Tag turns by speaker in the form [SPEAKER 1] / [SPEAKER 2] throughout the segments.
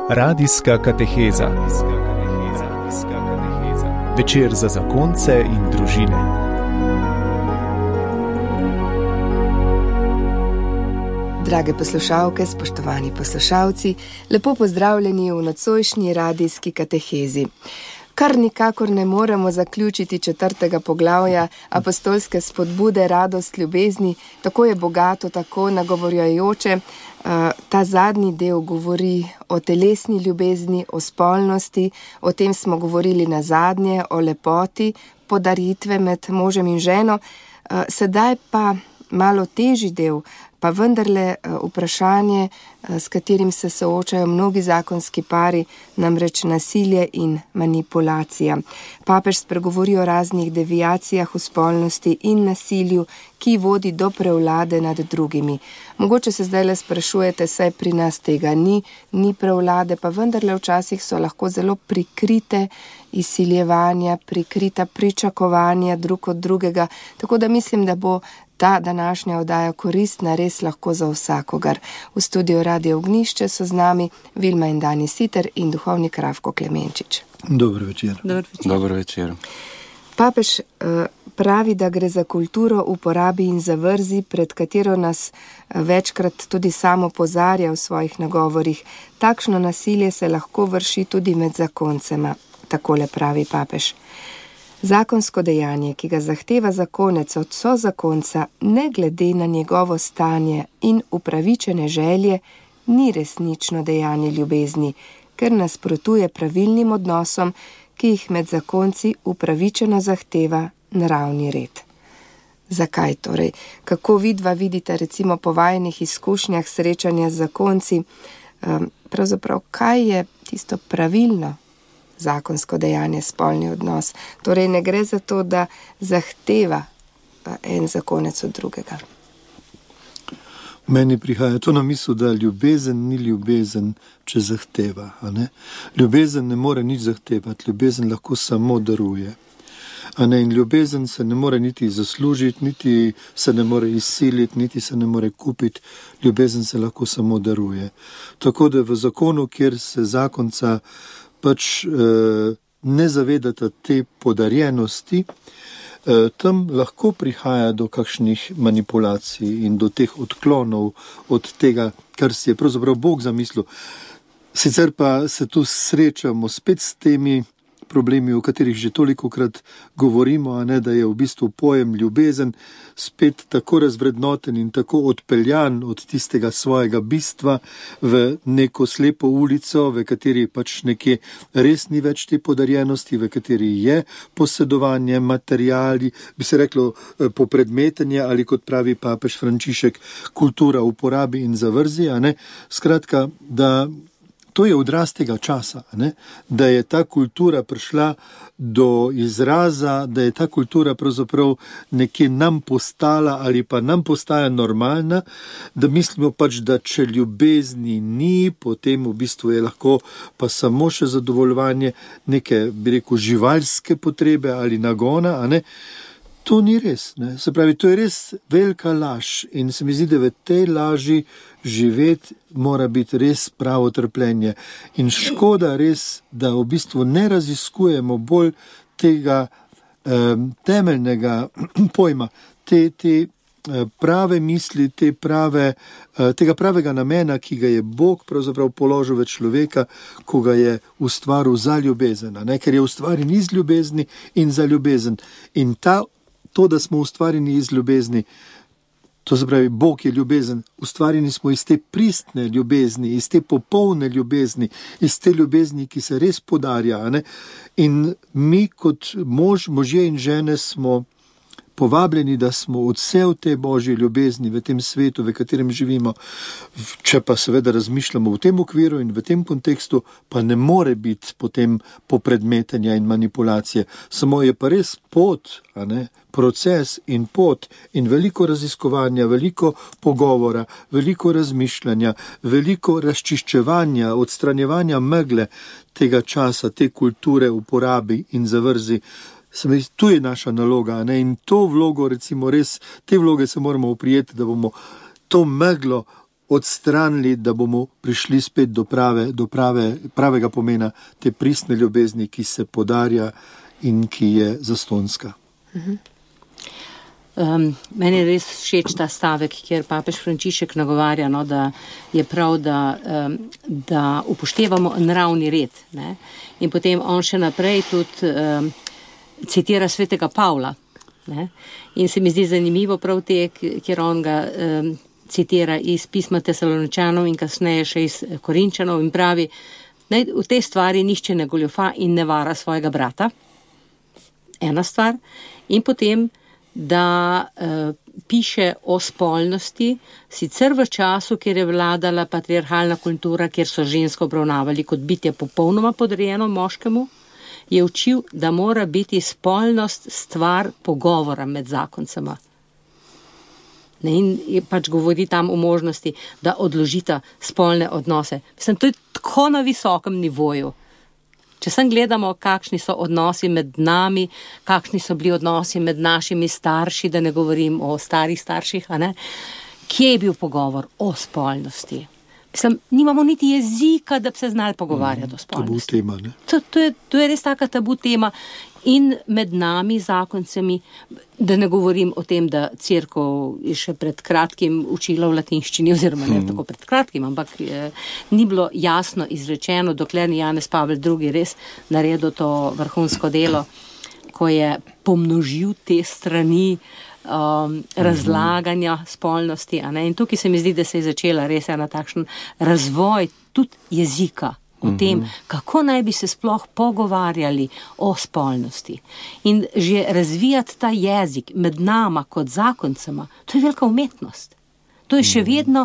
[SPEAKER 1] Radijska kateheza. Večer za zakonce in družine.
[SPEAKER 2] Drage poslušalke, spoštovani poslušalci, lepo pozdravljeni v nocojšnji radijski katehezi. Kar nikakor ne moremo zaključiti 4. poglavja apostolske spodbude Radost ljubezni, tako je bogato, tako nagovorjajoče. Ta zadnji del govori o telesni ljubezni, o spolnosti, o tem smo govorili nazadnje, o lepoti podaritve med možem in ženo. Sedaj pa malo težji del, pa vendarle vprašanje, s katerim se soočajo mnogi zakonski pari, namreč nasilje in manipulacija. Papež spregovori o raznih deviacijah v spolnosti in nasilju, ki vodi do prevlade nad drugimi. Mogoče se zdaj le sprašujete, saj pri nas tega ni prevlade, pa vendarle včasih so lahko zelo prikrite izsiljevanja, prikrita pričakovanja drug od drugega, tako da mislim, da bo ta današnja oddaja koristna res lahko za vsakogar. V studiu Radio Ognjišče so z nami Vilma in Dani Siter in duhovnik Rafko Klemenčič.
[SPEAKER 3] Dober večer.
[SPEAKER 4] Dober večer.
[SPEAKER 2] Papež pravi, da gre za kulturo uporabi in zavrzi, pred katero nas večkrat tudi sam opozarja v svojih nagovorih. Takšno nasilje se lahko vrši tudi med zakoncema, takole pravi papež. Zakonsko dejanje, ki ga zahteva zakonec od sozakonca, ne glede na njegovo stanje in upravičene želje, ni resnično dejanje ljubezni, ker nasprotuje pravilnim odnosom, ki jih med zakonci upravičeno zahteva naravni red. Zakaj torej? Kako vidva vidite recimo po vajinih izkušnjah srečanja z zakonci? Pravzaprav, kaj je tisto pravilno zakonsko dejanje, spolni odnos? Torej ne gre za to, da zahteva en zakonec od drugega.
[SPEAKER 3] Meni prihaja to na misel, da ljubezen ni ljubezen, če zahteva. Ljubezen ne more nič zahtevati, ljubezen lahko samo daruje. In ljubezen se ne more niti zaslužiti, niti se ne more izsiliti, niti se ne more kupiti. Ljubezen se lahko samo daruje. Tako da v zakonu, kjer se zakonca pač ne zavedata te podarjenosti, tam lahko prihaja do kakšnih manipulacij in do teh odklonov od tega, kar si je pravzaprav Bog zamislil. Sicer pa se tu srečamo spet s temi problemi, o katerih že tolikokrat govorimo, da je v bistvu pojem ljubezen spet tako razvrednoten in tako odpeljan od tistega svojega bistva v neko slepo ulico, v kateri pač nekje res ni več te podarjenosti, v kateri je posedovanje, materiali, bi se reklo popredmetenje ali, kot pravi papež Frančišek, kultura uporabi in zavrzi. Skratka, da to je odraz tega časa, da je ta kultura prišla do izraza, da je ta kultura pravzaprav nekje nam postala ali pa nam postaja normalna, da mislimo pač, da če ljubezni ni, potem v bistvu je lahko pa samo še zadovoljevanje neke, bi rekel, živalske potrebe ali nagona, To ni res. Se pravi, to je res velika laž in se mi zdi, da v tej laži živeti mora biti res pravo trpljenje. In škoda res, da v bistvu ne raziskujemo bolj tega temeljnega pojma, te prave misli, tega pravega namena, ki ga je Bog pravzaprav položil v človeka, ko ga je ustvaril za ljubezen, ker je ustvarjen iz ljubezni in za ljubezen. In to, da smo ustvarjeni iz ljubezni, to se pravi, Bog je ljubezen, ustvarjeni smo iz te pristne ljubezni, iz te popolne ljubezni, iz te ljubezni, ki se res podarja. In mi kot možje in žene smo povabljeni, da smo odsev te Božje ljubezni v tem svetu, v katerem živimo. Če pa seveda razmišljamo v tem okviru in v tem kontekstu, pa ne more biti potem popredmetenja in manipulacije. Samo je pa res pot, proces in pot in veliko raziskovanja, veliko pogovora, veliko razmišljanja, veliko razčiščevanja, odstranjevanja megle tega časa, te kulture uporabi in zavrzi. Tu je naša naloga, in to vlogo, recimo res, te vloge se moramo oprijeti, da bomo to meglo odstranili, da bomo prišli spet do pravega pomena te pristne ljubezni, ki se podarja in ki je zastonska.
[SPEAKER 4] Meni je res všeč ta stavek, kjer papež Frančišek nagovarja, da je prav, da upoštevamo naravni red. Ne? In potem on še naprej tudi citira svetega Pavla. Ne? In se mi zdi zanimivo prav te, kjer on ga citira iz pisma Tesaloničanov in kasneje še iz Korinčanov in pravi, v tej stvari nihče ne goljufa in ne vara svojega brata. Ena stvar. In potem da piše o spolnosti, sicer v času, kjer je vladala patriarhalna kultura, kjer so žensko obravnavali kot bitje popolnoma podrejeno moškemu, je učil, da mora biti spolnost stvar pogovora med zakoncema. In pač govori tam o možnosti, da odložita spolne odnose. Mislim, to je tako na visokem nivoju. Če sem gledamo, kakšni so odnosi med nami, kakšni so bili odnosi med našimi starši, da ne govorim o starih starših, kje je bil pogovor o spolnosti? Mislim, nimamo niti jezika, da bi se znali pogovarjati o spolnosti.
[SPEAKER 3] Tabu tema, ne?
[SPEAKER 4] To je res taka tabu tema. In med nami, zakoncemi, da ne govorim o tem, da cerkev je še pred kratkim učila v latinščini, oziroma ne tako pred kratkim, ampak ni bilo jasno izrečeno, dokler ni Janez Pavel II res naredil to vrhunsko delo, ko je pomnožil te strani razlaganja spolnosti. In tukaj se mi zdi, da se je začela res ena takšen razvoj tudi jezika. O tem, kako naj bi se sploh pogovarjali o spolnosti. In že razvijati ta jezik med nama kot zakoncema, to je velika umetnost. To je še vedno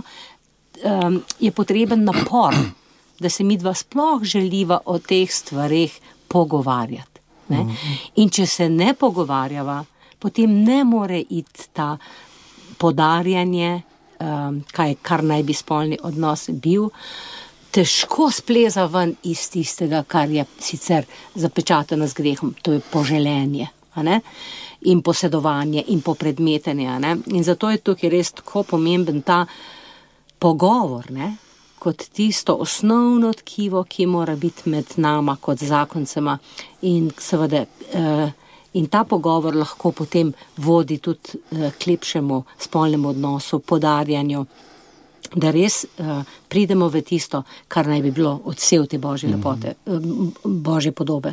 [SPEAKER 4] je potreben napor, da se midva sploh želiva o teh stvareh pogovarjati. Ne? In če se ne pogovarjava, potem ne more iti ta podarjanje, kar naj bi spolni odnos bil, težko spleza ven iz tistega, kar je sicer zapečateno z grehom, to je poželenje, in posedovanje in popredmetenje. In zato je tukaj res tako pomemben ta pogovor, kot tisto osnovno tkivo, ki mora biti med nama kot zakoncema in seveda in ta pogovor lahko potem vodi tudi k lepšemu spolnemu odnosu, podarjanju, da res pridemo v tisto, kar naj bi bilo odsev te božje lepote, božje podobe.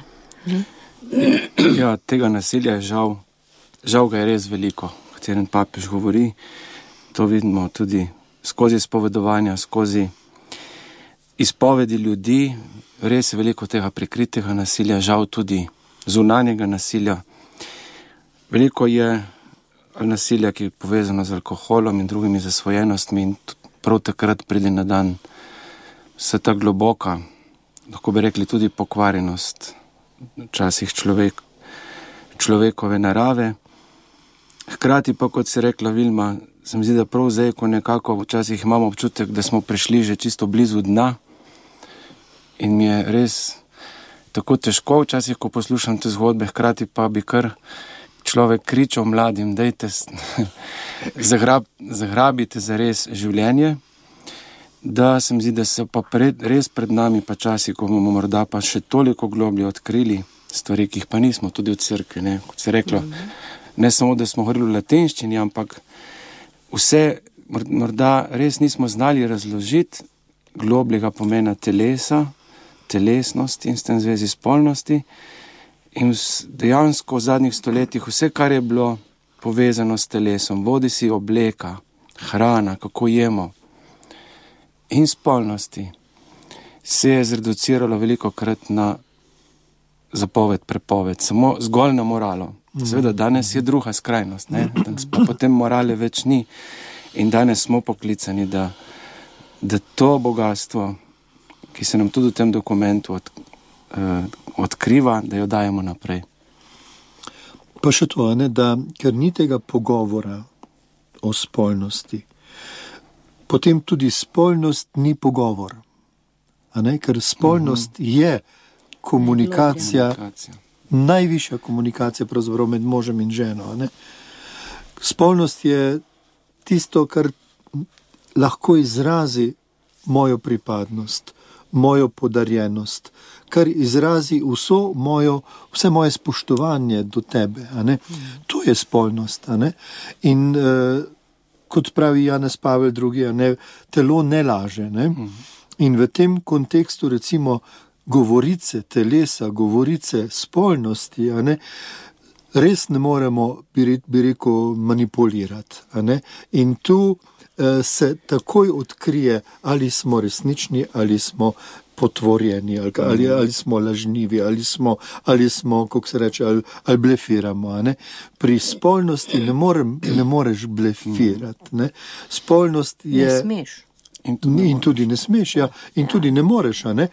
[SPEAKER 5] Ja, tega nasilja je žal ga je res veliko, o katerem papež govori. To vidimo tudi skozi spovedovanja, skozi izpovedi ljudi, res je veliko tega prikritega nasilja, žal tudi zunanjega nasilja. Veliko je nasilja, ki je povezano z alkoholom in drugimi zasvojenostmi in prav takrat pride na dan vse ta globoka, lahko bi rekli tudi pokvarjenost včasih človekove narave. Hkrati pa, kot si rekla Vilma, se mi zdi, da prav zdaj, ko nekako včasih imamo občutek, da smo prišli že čisto blizu dna in mi je res tako težko včasih, ko poslušam te zgodbe, hkrati pa bi kar človek kričal mladim, dajte zagrabite za res življenje, da se mi zdi, da se pa res pred nami pa časi, ko bomo morda pa še toliko globlje odkrili stvari, ki jih pa nismo tudi v cerkvi, kot se reklo, ne samo, da smo govorili v latinščini, ampak vse morda res nismo znali razložiti globljega pomena telesa, telesnosti in s tem zvezi spolnosti. In dejansko v zadnjih stoletjih vse, kar je bilo povezano s telesom, bodi si obleka, hrana, kako jemo in spolnosti, se je zreduciralo velikokrat na zapoved, prepoved, samo zgolj na moralo. Seveda danes je druga skrajnost, danes pa potem morale več ni in danes smo poklicani, da to bogatstvo, ki se nam tudi v tem dokumentu odkriva, da jo dajemo naprej.
[SPEAKER 3] Pa še to, da ker ni tega pogovora o spolnosti, potem tudi spolnost ni pogovor. Ker spolnost je komunikacija, najvišja komunikacija pravzaprav med možem in ženo. Spolnost je tisto, kar lahko izrazi mojo pripadnost, mojo podarjenost, kar izrazi vse moje spoštovanje do tebe. A ne? To je spolnost. A ne? In kot pravi Janez Pavel II, a ne, telo ne laže. Ne? In v tem kontekstu recimo govorice telesa, govorice spolnosti, a ne, res ne moremo, bi rekel, manipulirati. A ne? In tu se takoj odkrije, ali smo resnični, ali smo potvorjeni, ali smo lažnivi, ali smo, kako se reče, ali blefiramo. A ne? Pri spolnosti ne moreš blefirati. Ne? Spolnost je...
[SPEAKER 4] Ne smeš.
[SPEAKER 3] In tudi ne smeš, ja. In tudi ne moreš, a ne.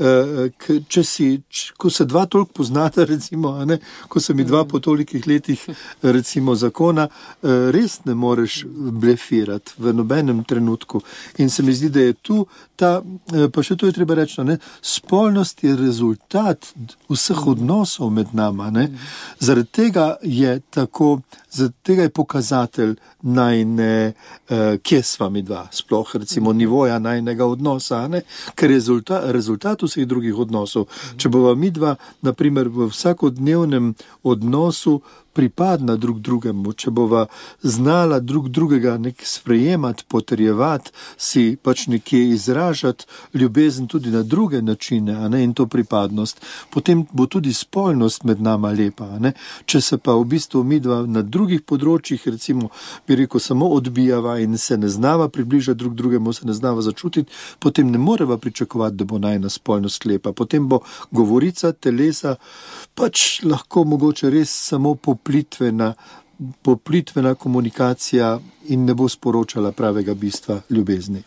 [SPEAKER 3] Ko se dva toliko poznata, recimo, a ne, ko se mi dva po tolikih letih, recimo, zakona, res ne moreš blefirati v nobenem trenutku. In se mi zdi, da je tu pa še to je treba reči, a ne, spolnost je rezultat vseh odnosov med nama, ne. Zaradi tega je pokazatelj najne, kje sva mi dva, sploh recimo nivoja najnega odnosa, ne? Ker je rezultat vseh drugih odnosov. Če bova mi dva, naprimer, v vsakodnevnem odnosu pripadna drug drugemu, če bova znala drug drugega nek sprejemati, potrjevati, si pač nekje izražati ljubezen tudi na druge načine, a ne, in to pripadnost, potem bo tudi spolnost med nama lepa, a ne. Če se pa v bistvu midva na drugih področjih, recimo, bi rekel, samo odbijava in se ne znava približati drug drugemu, se ne znava začutiti, potem ne moreva pričakovati, da bo najna spolnost lepa. Potem bo govorica telesa pač lahko mogoče res samo poplitvena komunikacija in ne bo sporočala pravega bistva ljubezni.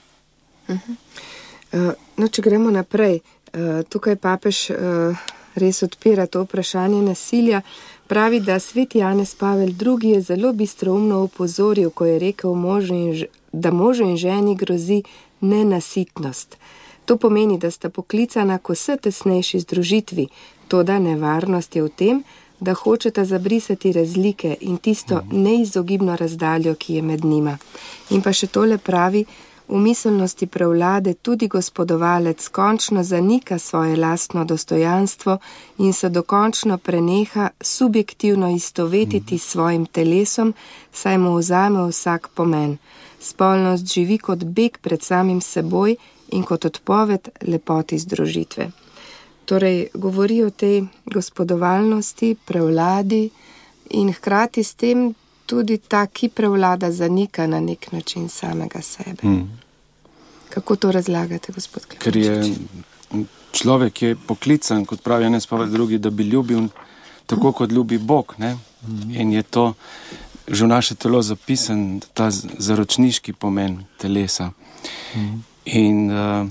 [SPEAKER 2] No, če gremo naprej, tukaj papež res odpira to vprašanje nasilja. Pravi, da sveti Janez Pavel II je zelo bistroumno opozoril, ko je rekel, da možu in ženi grozi nenasitnost. To pomeni, da sta poklicana k vse tesnejši združitvi, toda nevarnost je v tem, da hočeta zabrisati razlike in tisto neizogibno razdaljo, ki je med njima. In pa še tole pravi, v miselnosti prevlade tudi gospodovalec končno zanika svoje lastno dostojanstvo in se dokončno preneha subjektivno istovetiti s svojim telesom, saj mu vzame vsak pomen. Spolnost živi kot beg pred samim seboj in kot odpoved lepoti združitve. Torej, govori o tej gospodovalnosti, prevladi in hkrati s tem tudi ta, ki prevlada, zanika na nek način samega sebe. Kako to razlagate, gospod Klemenčič?
[SPEAKER 5] Ker je človek je poklican, kot pravi Janez Pavel II, da bi ljubil tako, kot ljubi Bog, ne? In je to že v naše telo zapisan, ta zaročniški pomen telesa. In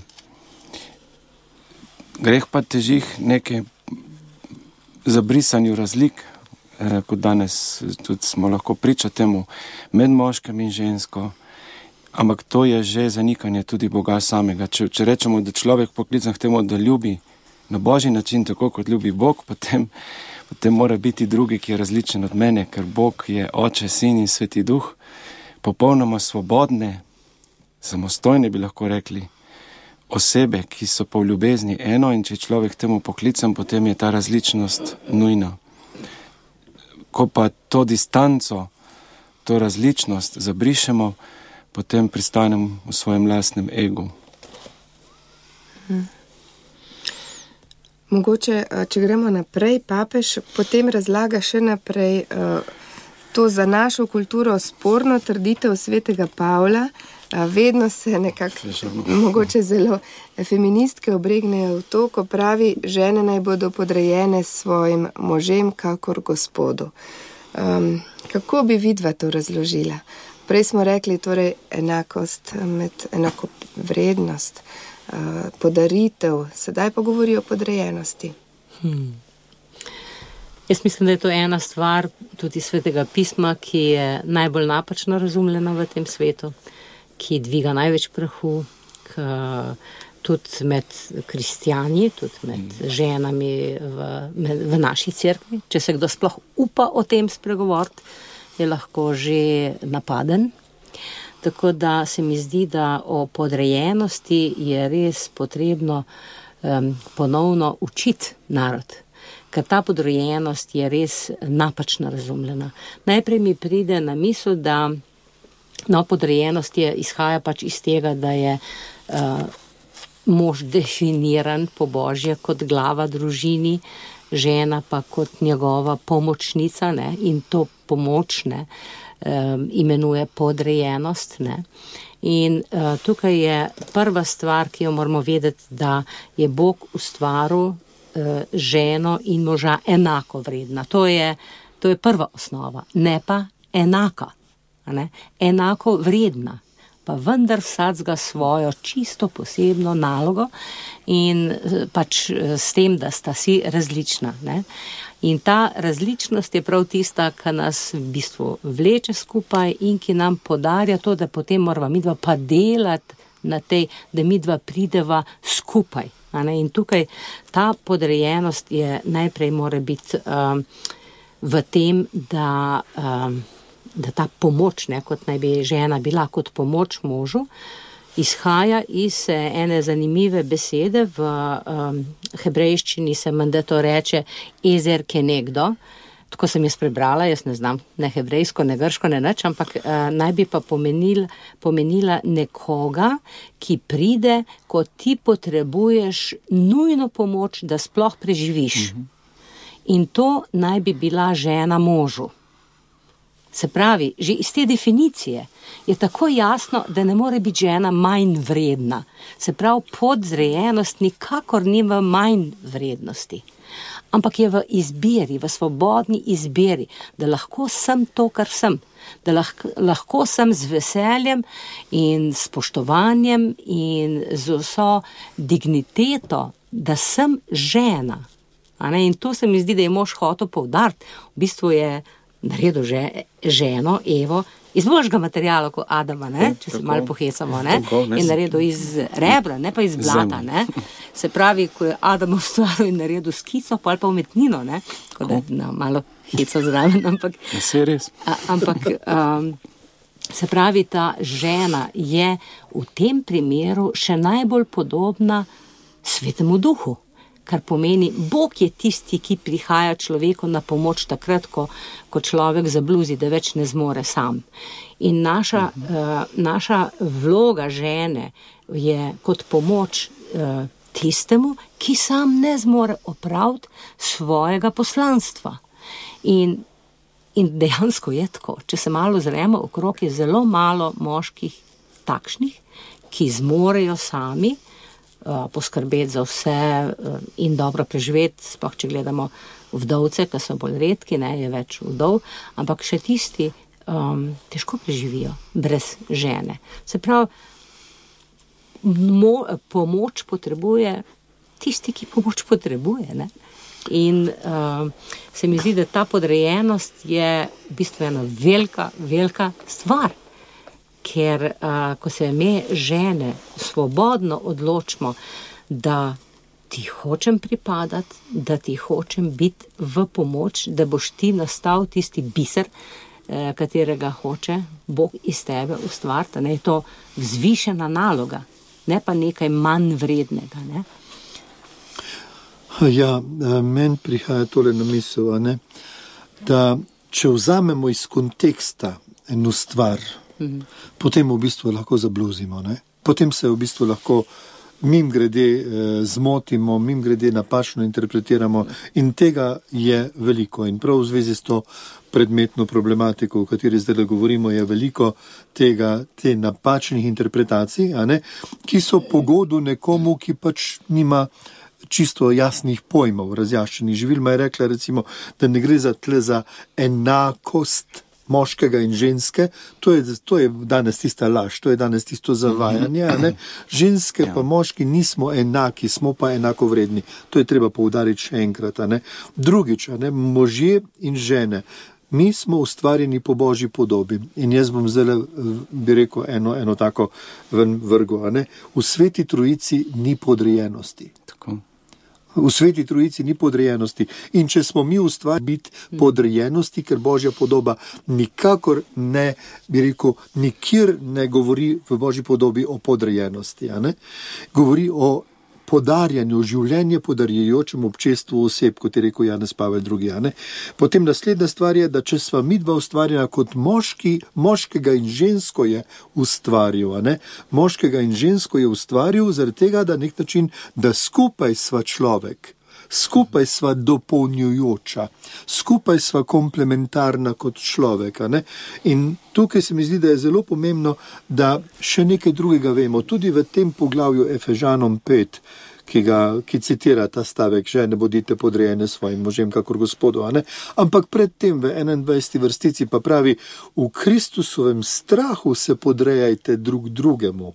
[SPEAKER 5] greh pa teži nekaj zabrisanju razlik, kot danes tudi smo lahko priča temu med moškim in žensko, ampak to je že zanikanje tudi Boga samega. Če rečemo, da človek poklican k temu, da ljubi na božji način, tako kot ljubi Bog, potem mora biti drugi, ki je različen od mene, ker Bog je Oče, Sin in Sveti Duh, popolnoma svobodne, samostojne bi lahko rekli, osebe, ki so pa v ljubezni eno, in če človek temu poklican, potem je ta različnost nujna. Ko pa to distanco, to različnost zabrišemo, potem pristanem v svojem lastnem egu.
[SPEAKER 2] Mogoče, če gremo naprej, papež potem razlaga še naprej to za našo kulturo sporno trditev svetega Pavla. Vedno se nekako, mogoče zelo feministke obregnejo v to, ko pravi, žene naj bodo podrejene svojim možem, kakor Gospodu. Kako bi vidva to razložila? Prej smo rekli, torej enakost, enakovrednost, podaritev, sedaj pa govori o podrejenosti.
[SPEAKER 4] Jaz mislim, da je to ena stvar tudi svetega pisma, ki je najbolj napačno razumljena v tem svetu, ki dviga največ prahu, tudi med kristjani, tudi med ženami v naši cerkvi. Če se kdo sploh upa o tem spregovoriti, je lahko že napaden. Tako da se mi zdi, da o podrejenosti je res potrebno ponovno učiti narod. Ker ta podrejenost je res napačno razumljena. Najprej mi pride na misel, da podrejenost izhaja pač iz tega, da je mož definiran po Božje kot glava družini, žena pa kot njegova pomočnica, ne, in to pomoč, ne, imenuje podrejenost, ne. In tukaj je prva stvar, ki jo moramo vedeti, da je Bog ustvaril ženo in moža enako vredna. To je prva osnova, ne pa enaka, ne, enako vredna. Pa vendar vsakega svojo čisto posebno nalogo in pač s tem, da sta si različna, ne. In ta različnost je prav tista, ki nas v bistvu vleče skupaj in ki nam podarja to, da potem morava midva pa delati na tej, da midva prideva skupaj. Ne? In tukaj ta podrejenost je najprej mora biti v tem, da ta pomoč, ne, kot naj bi žena bila kot pomoč možu, izhaja iz ene zanimive besede, v hebrejščini se menda to reče ezer kenegdo, tako sem jaz prebrala, jaz ne znam ne hebrejsko, ne grško, ne nič, ampak naj bi pa pomenila nekoga, ki pride, ko ti potrebuješ nujno pomoč, da sploh preživiš. In to naj bi bila žena možu. Se pravi, že iz te definicije je tako jasno, da ne more biti žena manj vredna. Se pravi, podzrejenost nikakor nima manj vrednosti. Ampak je v izbiri, v svobodni izbiri, da lahko sem to, kar sem. Da lahko sem z veseljem in spoštovanjem in z vso digniteto, da sem žena. In to se mi zdi, da je mož hotel poudariti. V bistvu je naredil ženo, Evo, iz božjega materiala kot Adama, ne? Če se malo pohecamo, ne? In naredil iz rebra, ne pa iz blata, ne? Se pravi, ko je Adam ustvaril in naredil skico, pa ali pa umetnino, ne? Tako da malo heca zraven, ampak... Ampak, se pravi, ta žena je v tem primeru še najbolj podobna Svetemu Duhu. Kar pomeni, Bog je tisti, ki prihaja človeku na pomoč takrat, ko človek zabluzi, da več ne zmore sam. In naša vloga žene je kot pomoč tistemu, ki sam ne zmore opraviti svojega poslanstva. In dejansko je tako. Če se malo zremo okrog, je zelo malo moških takšnih, ki zmorejo sami poskrbeti za vse in dobro preživeti, sploh če gledamo vdovce, ki so bolj redki, ne, je več vdov, ampak še tisti težko preživijo brez žene. Se pravi, pomoč potrebuje tisti, ki pomoč potrebuje, ne. In se mi zdi, da ta podrejenost je v bistvu ena velika, velika stvar. Ker ko se me žene svobodno odločimo, da ti hočem pripadati, da ti hočem biti v pomoč, da boš ti nastal tisti biser, katerega hoče Bog iz tebe ustvariti, ne, je to vzvišena naloga, ne pa nekaj manj vrednega, ne.
[SPEAKER 3] Ja, meni prihaja tole na misel, ne, da če vzamemo iz konteksta eno stvar, potem v bistvu lahko zabluzimo, ne? Potem se v bistvu lahko mimogrede zmotimo, mimogrede napačno interpretiramo in tega je veliko. In prav v zvezi s to predmetno problematiko, o kateri zdaj govorimo, je veliko te napačnih interpretacij, a ne? Ki so pogodu nekomu, ki pač nima čisto jasnih pojmov, razjaščenih. Živilma je rekla, recimo, da ne gre za enakost moškega in ženske, to je danes tista laž, to je danes tisto zavajanje, ne? Ženske pa moški nismo enaki, smo pa enako vredni. To je treba poudariti še enkrat, ne? Drugič, ne? Možje in žene, mi smo ustvarjeni po Božji podobi in jaz bom zdaj, bi rekel, eno tako ven vrgo, ne? V Sveti Trojici ni podrejenosti.
[SPEAKER 5] Tako.
[SPEAKER 3] V Sveti Trojici ni podrejenosti. In če smo mi ustvarili biti podrejenosti, ker Božja podoba nikakor ne, bi rekel, nikjer ne govori v Božji podobi o podrejenosti. A ne? Govori o podarjanju, življenje podarjajočemu občestvu oseb, kot je rekel Janez Pavel II. A ne? Potem naslednja stvar je, da če sva midva ustvarjena kot moški, moškega in žensko je ustvaril. A ne? Moškega in žensko je ustvaril zaradi tega, da nek način, da skupaj sva človek. Skupaj sva dopolnjujoča, skupaj sva komplementarna kot človek. A ne? In tukaj se mi zdi, da je zelo pomembno, da še nekaj drugega vemo. Tudi v tem poglavju Efežanom 5, ki citira ta stavek, žene bodite podrejene svojim možem, kakor Gospodu. A ne? Ampak predtem v 21. vrstici pa pravi, v Kristusovem strahu se podrejajte drug drugemu.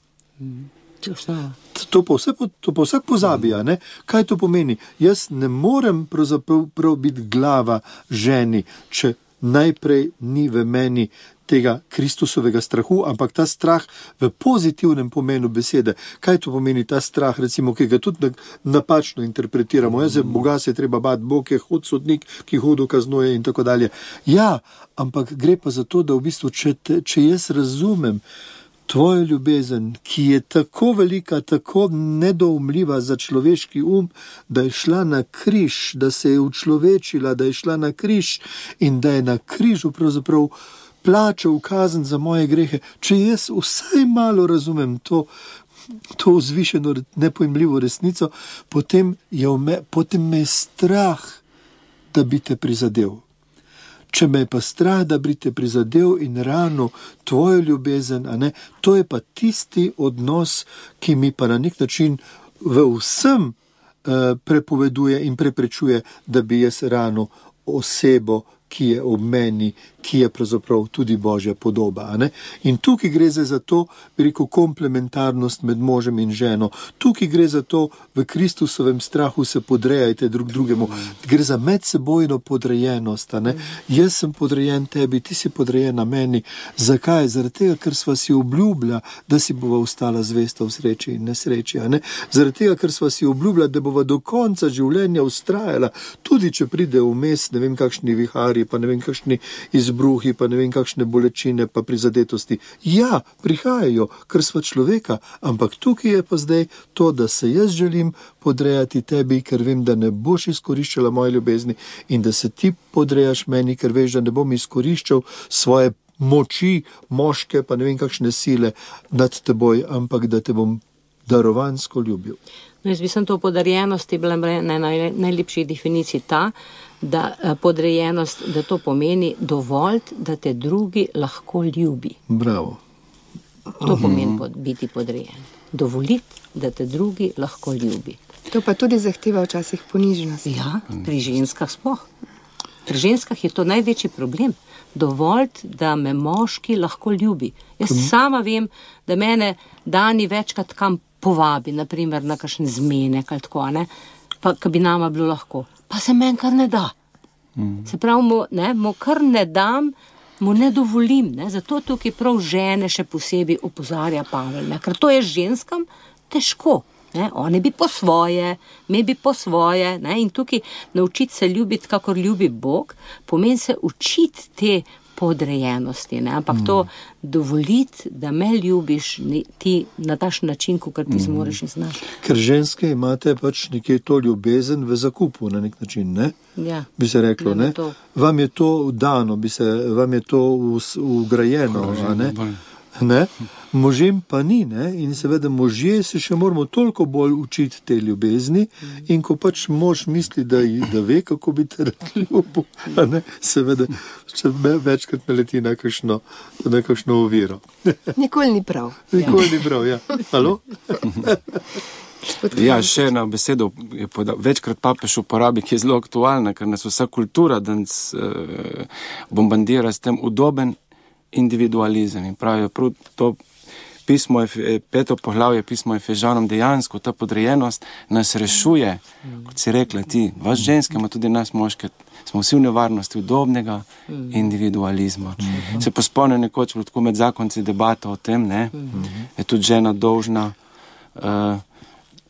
[SPEAKER 3] To pa vsak pozabi, a ne? Kaj to pomeni? Jaz ne morem pravzaprav biti glava ženi, če najprej ni v meni tega Kristusovega strahu, ampak ta strah v pozitivnem pomenu besede. Kaj to pomeni ta strah, recimo, ki ga tudi napačno interpretiramo? Boga se treba bati, Bog je sodnik, ki hudo kaznuje in tako dalje. Ja, ampak gre pa za to, da v bistvu, če jaz razumem tvojo ljubezen, ki je tako velika, tako nedoumljiva za človeški da je šla na križ, da se je učlovečila, da je šla na križ in da je na križu pravzaprav plačal kazen za moje grehe. Če jaz vsaj malo razumem to vzvišeno, nepojmljivo resnico, potem me je strah, da bi te prizadel. Če me je pa strah, da bi te prizadel in ranil tvojo ljubezen, a ne, to je pa tisti odnos, ki mi pa na nek način v vsem prepoveduje in preprečuje, da bi jaz ranil osebo, ki je ob meni, ki je pravzaprav tudi Božja podoba. A ne? In tukaj gre za to, bi rekel, komplementarnost med možem in ženo. Tukaj gre za to, v Kristusovem strahu se podrejajte drug drugemu. Gre za medsebojno podrejenost. A ne? Jaz sem podrejen tebi, ti si podrejena meni. Zakaj? Zaradi tega, ker sva si obljubila, da si bova ostala zvesta v sreči in nesreči. A ne? Zaradi tega, ker sva si obljubila, da bova do konca življenja ustrajala, tudi če pride vmes, ne vem kakšni vihari, pa ne vem kakšni izbruhi, pa ne vem kakšne bolečine, pa prizadetosti. Ja, prihajajo, ker sva človeka, ampak tukaj je pa zdaj to, da se jaz želim podrejati tebi, ker vem, da ne boš izkoriščala moje ljubezni in da se ti podrejaš meni, ker veš, da ne bom izkoriščal svoje moči, moške, pa ne vem kakšne sile nad teboj, ampak da te bom darovansko ljubil.
[SPEAKER 4] No, jaz bi sem to podarjenost, je bila najlepših definicij ta, da podrejenost, da to pomeni dovolj, da te drugi lahko ljubi.
[SPEAKER 3] Bravo.
[SPEAKER 4] To pomeni biti podrejen. Dovoliti, da te drugi lahko ljubi.
[SPEAKER 2] To pa tudi zahteva včasih ponižnost.
[SPEAKER 4] Ja, pri ženskah sploh. Pri ženskah je to največji problem. Dovolj, da me moški lahko ljubi. Jaz sama vem, da mene Dani večkrat kam povabi, naprimer na kakšne zmenek ali tako, ne? Pa ka bi nama bilo lahko. Pa se meni kar ne da. Se pravi, mu kar ne dam, mu ne dovolim. Ne? Zato tukaj prav žene še posebej opozarja Pavel. Ne? Ker to je ženskam težko. Ne? One bi po svoje, mi bi po svoje. Ne? In tukaj naučiti se ljubiti, kakor ljubi Bog, pomeni se učiti te podrejenosti, ne? Ampak to dovoliti, da me ljubiš ti na tašen način, kot ti zmoreš in znaš.
[SPEAKER 3] Ker ženske imate pač nekje to ljubezen v zakupu na nek način, ne?
[SPEAKER 4] Ja.
[SPEAKER 3] Bi se reklo, ne? Vam je to dano, vam je to ugrajeno, a ne? Ne? Možem pa ni, ne? In seveda možje se še moramo toliko bolj učiti te ljubezni in ko pač mož misli, da ve, kako bi te rad ljubil, a ne? Seveda, če večkrat naleti na kakšno oviro.
[SPEAKER 2] Nikoli ni prav.
[SPEAKER 3] Nikoli ni prav, ja. Halo?
[SPEAKER 5] Ja, še ena beseda je večkrat papež uporabi, ki je zelo aktualna, ker nas vsa kultura danes bombardira s tem udoben individualizem. In pravijo, to pismo, peto poglavje pismo Efežanom, dejansko ta podrejenost nas rešuje, kot si rekla ti, vas ženske, ima tudi nas moške, smo vsi v nevarnosti udobnega individualizma. Se pospomnim nekoč, tako med zakonci debata o tem, ne, je tudi žena dolžna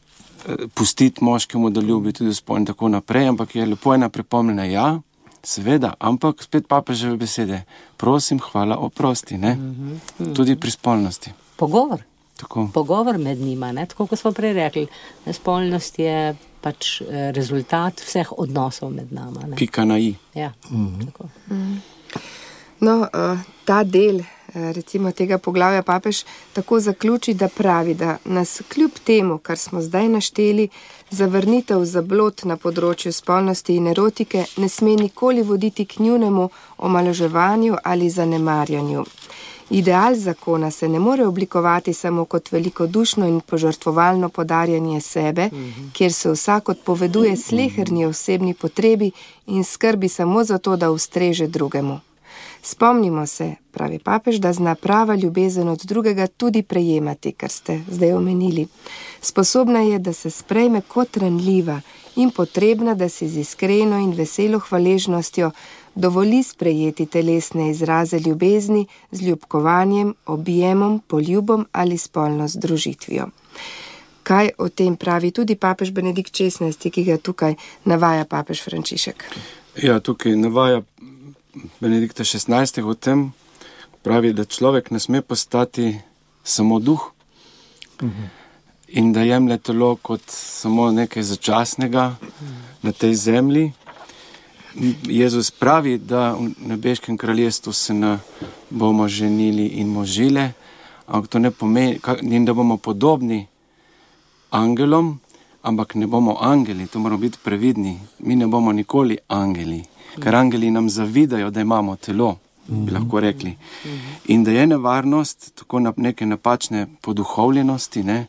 [SPEAKER 5] pustiti moškemu, da ljubi tudi spolno in tako naprej, ampak je lepo ena pripomnjena, ja, seveda, ampak spet papeževe besede, prosim, hvala, oprosti, ne? Tudi pri spolnosti.
[SPEAKER 4] Pogovor.
[SPEAKER 5] Tako.
[SPEAKER 4] Pogovor med njima, ne? Tako kot smo prej rekli, spolnost je pač rezultat vseh odnosov med nama. Ne?
[SPEAKER 5] Pika na i.
[SPEAKER 4] Ja, tako.
[SPEAKER 2] No, ta del recimo tega poglavja papež tako zaključi, da pravi, da nas kljub temu, kar smo zdaj našteli, zavrnitev zablod na področju spolnosti in erotike ne sme nikoli voditi k njunemu omalovaževanju ali zanemarjanju. Ideal zakona se ne more oblikovati samo kot velikodušno in požrtvovalno podarjanje sebe, kjer se vsak odpoveduje sleherni osebni potrebi in skrbi samo za to, da ustreže drugemu. Spomnimo se, pravi papež, da zna prava ljubezen od drugega tudi prejemati, kar ste zdaj omenili. Sposobna je, da se sprejme kot ranljiva in potrebna, da si z iskreno in veselo hvaležnostjo dovoli sprejeti telesne izraze ljubezni z ljubkovanjem, objemom, poljubom ali spolno združitvijo. Kaj o tem pravi tudi papež Benedikt XVI, ki ga tukaj navaja papež Frančišek?
[SPEAKER 5] Ja, tukaj navaja Benedikta XVI o tem, pravi, da človek ne sme postati samo duh in da jemlje telo kot samo nekaj začasnega na tej zemlji. Jezus pravi, da v nebeškem kraljestvu se ne bomo ženili in možile, ampak to ne pomeni, in da bomo podobni angelom, ampak ne bomo angeli, to moramo biti previdni. Mi ne bomo nikoli angeli, ker angeli nam zavidajo, da imamo telo, bi lahko rekli. In da je nevarnost tako neke napačne poduhovljenosti, ne,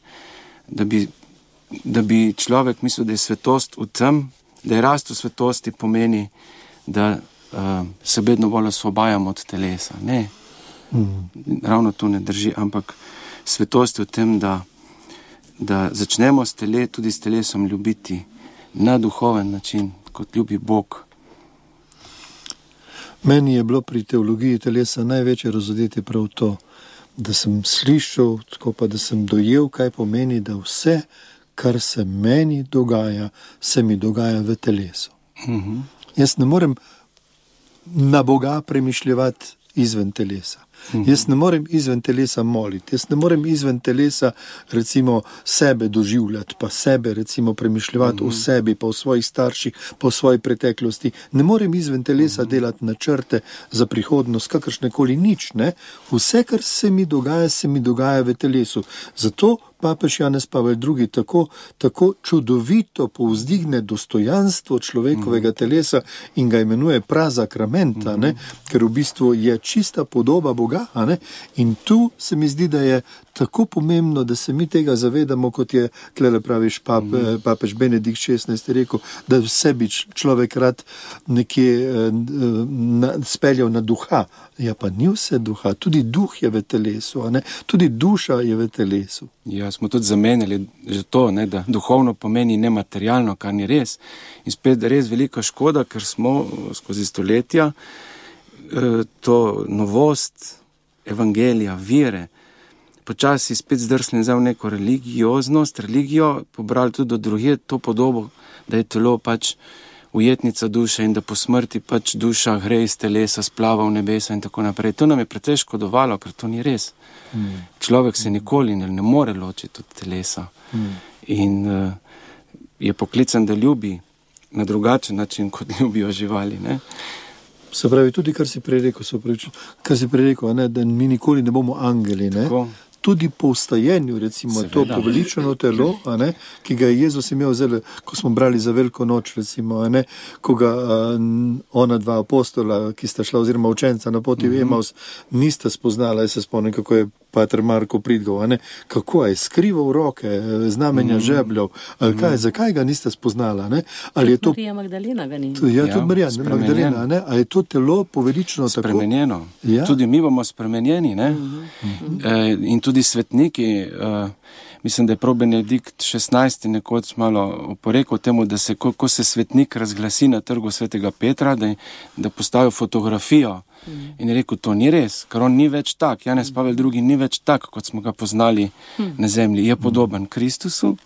[SPEAKER 5] da bi človek mislil, da je svetost v tem, da je rast v svetosti pomeni, da se vedno bolj osvobajamo od telesa. Ne, ravno to ne drži, ampak svetost je v tem, da začnemo tudi s telesom ljubiti na duhoven način, kot ljubi Bog.
[SPEAKER 3] Meni je bilo pri teologiji telesa največje razodetje prav to, da sem slišal, tako pa da sem dojel, kaj pomeni, da vse, kar se meni dogaja, se mi dogaja v telesu. Jaz ne morem na Boga premišljevati izven telesa. Jaz ne morem izven telesa moliti, jaz ne morem izven telesa recimo sebe doživljati, pa sebe recimo premišljevati o sebi, pa o svojih starših, pa o svoji preteklosti. Ne morem izven telesa delati načrte za prihodnost, kakršnekoli nič, ne. Vse, kar se mi dogaja v telesu. Zato papež Janez Pavel II tako čudovito povzdigne dostojanstvo človekovega telesa in ga imenuje prazakramenta, ne, ker v bistvu je čista podoba Boga, ne, in tu se mi zdi, da je tako pomembno, da se mi tega zavedamo, kot je, tlele praviš, papež Benedikt XVI rekel, da vse bi človek rad nekje speljal na duha. Ja, pa ni vse duha, tudi duh je v telesu, ne? Tudi duša je v telesu.
[SPEAKER 5] Ja, smo tudi zamenjali že to, ne, da duhovno pomeni nematerialno, kar ni res. In spet res velika škoda, ker smo skozi stoletja to novost evangelija, vire, počasi spet zdrsli za neko religijo, pobrali tudi do drugje to podobo, da je telo pač ujetnica duše in da po smrti pač duša gre iz telesa, splava v nebesa in tako naprej. To nam je precej škodovalo, ker to ni res. Človek se nikoli ne more ločiti od telesa. In je poklican, da ljubi na drugačen način, kot ljubijo živali, ne?
[SPEAKER 3] Se pravi, tudi kar si prej rekel, ne, da mi nikoli ne bomo angeli, ne? Tako. Tudi po vstajenju, recimo, seveda, to poveličeno telo, ne, ki ga je Jezus imel zdaj, ko smo brali za Veliko noč, recimo, ne, ko ga ona dva apostola, ki sta šla oziroma učenca na poti v Emaus, nista spoznala, jaz se spomnim, kako je pater Marko pridgal, ne, kako je skrival roke, znamenja žebljev, ali kaj, zakaj ga nista spoznala, ne, ali je to...
[SPEAKER 4] Marija Magdalena ga ni.
[SPEAKER 3] Ja, tudi Marija Magdalena, ne, ali je to telo povelično tako?
[SPEAKER 5] Spremenjeno. Ja? Tudi mi bomo spremenjeni, ne, in tudi svetniki, mislim, da je prav Benedikt XVI nekoč malo oporekal temu, da se, ko se svetnik razglasi na trgu svetega Petra, da postavijo fotografijo. In je rekel, to ni res, ker on ni več tak, Janez Pavel II ni več tak, kot smo ga poznali na zemlji. Je podoben Kristusu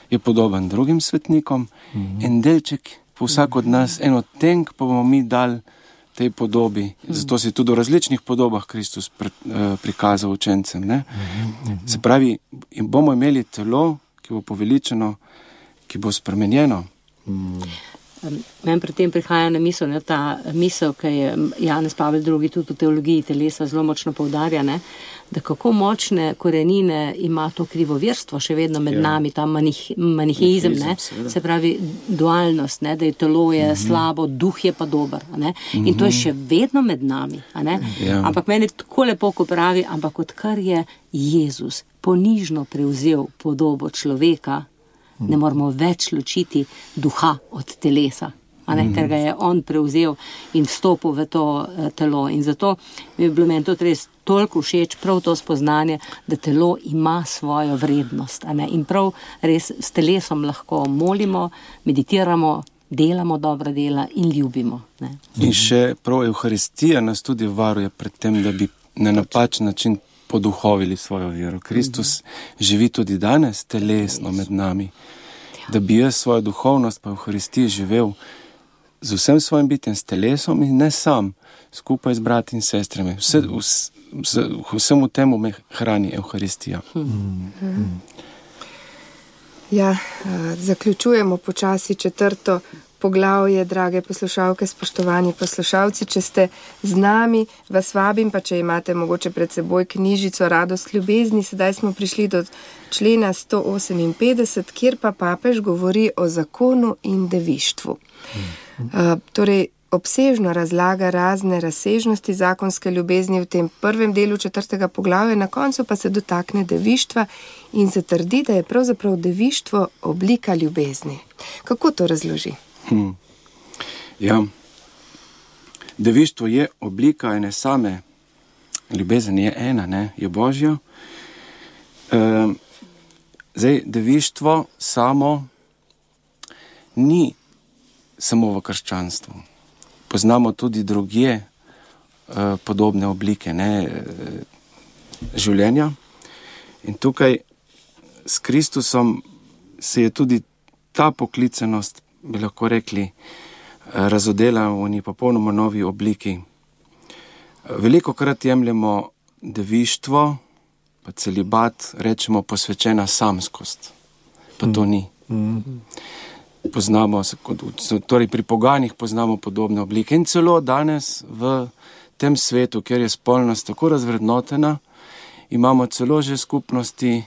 [SPEAKER 5] je podoben drugim svetnikom, en delček po vsak od nas, en odtenek pa bomo mi dali tej podobi. Zato se je tudi v različnih podobah Kristus prikazal učencem. Ne? Se pravi, bomo imeli telo, ki bo poveličeno, ki bo spremenjeno.
[SPEAKER 4] Meni pri tem prihaja na misel, ne, ta misel, ki je Janez Pavel II tudi v teologiji telesa zelo močno poudarja, ne, da kako močne korenine ima to krivoverstvo še vedno med nami, ta maniheizem, ne, se pravi dualnost, ne, da je telo je slabo, duh je pa dober. Ne, in to je še vedno med nami. Ne, ampak meni tako lepo, ko pravi, ampak odkar je Jezus ponižno prevzel podobo človeka, ne moramo več ločiti duha od telesa, ker ga je on prevzel in vstopil v to telo. In zato mi je bilo meni tudi res toliko všeč prav to spoznanje, da telo ima svojo vrednost. In prav res s telesom lahko molimo, meditiramo, delamo dobra dela in ljubimo. Ne.
[SPEAKER 5] In še prav Evharistija nas tudi varuje pred tem, da bi na napačen način poduhovili svojo vero. Kristus živi tudi danes telesno med nami. Da bi jaz svojo duhovnost pa v Evharistiji živel z vsem svojim bitjem, s telesom in ne sam, skupaj z brati in sestrami. Vsemu temu me hrani Evharistija.
[SPEAKER 2] Ja, zaključujemo počasi 4. poglavje, drage poslušalke, spoštovani poslušalci. Če ste z nami, vas vabim, pa če imate mogoče pred seboj knjižico Radost ljubezni, sedaj smo prišli do člena 158, kjer pa papež govori o zakonu in devištvu. Torej, obsežno razlaga razne razsežnosti zakonske ljubezni v tem prvem delu 4. poglavja, na koncu pa se dotakne devištva in zatrdi, da je pravzaprav devištvo oblika ljubezni. Kako to razloži?
[SPEAKER 5] Ja, devištvo je oblika ene same, ljubezen je ena, ne, je Božja. Zdaj, devištvo samo ni samo v krščanstvu. Poznamo tudi drugje podobne oblike, ne, življenja. In tukaj s Kristusom se je tudi ta poklicenost, bi lahko rekli, razodela v eni popolnoma novi obliki. Velikokrat jemljemo devištvo, pa celibat, rečemo posvečena samskost. Pa to ni. Poznamo, torej pri poganih poznamo podobne oblike. In celo danes v tem svetu, kjer je spolnost tako razvrednotena, imamo celo že skupnosti